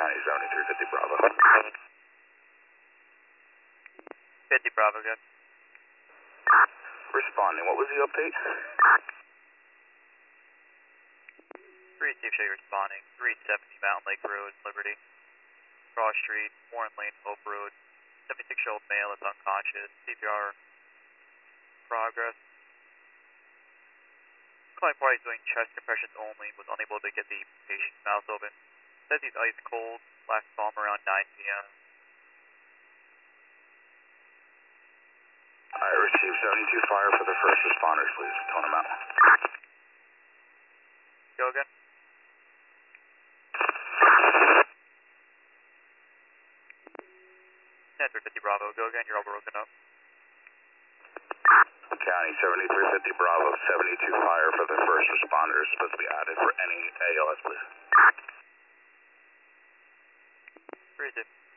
County 7350 Bravo. 50 Bravo, good. Responding, what was the update? 3 Steve Show, responding. 370 Mountain Lake Road, Liberty. Cross Street, Warren Lane, Hope Road. 76-year-old male is unconscious. CPR progress. Client party is doing chest compressions only. Was unable to get the patient's mouth open. Says he's ice cold. Last saw him around 9 p.m. I received 72 fire for the first responders, please. Tone them out. Go again. Answer 50 Bravo. Go again. You're all broken up. County 7350 Bravo, 72 fire for the first responders. Supposed to be added for any ALS, please. 3 2.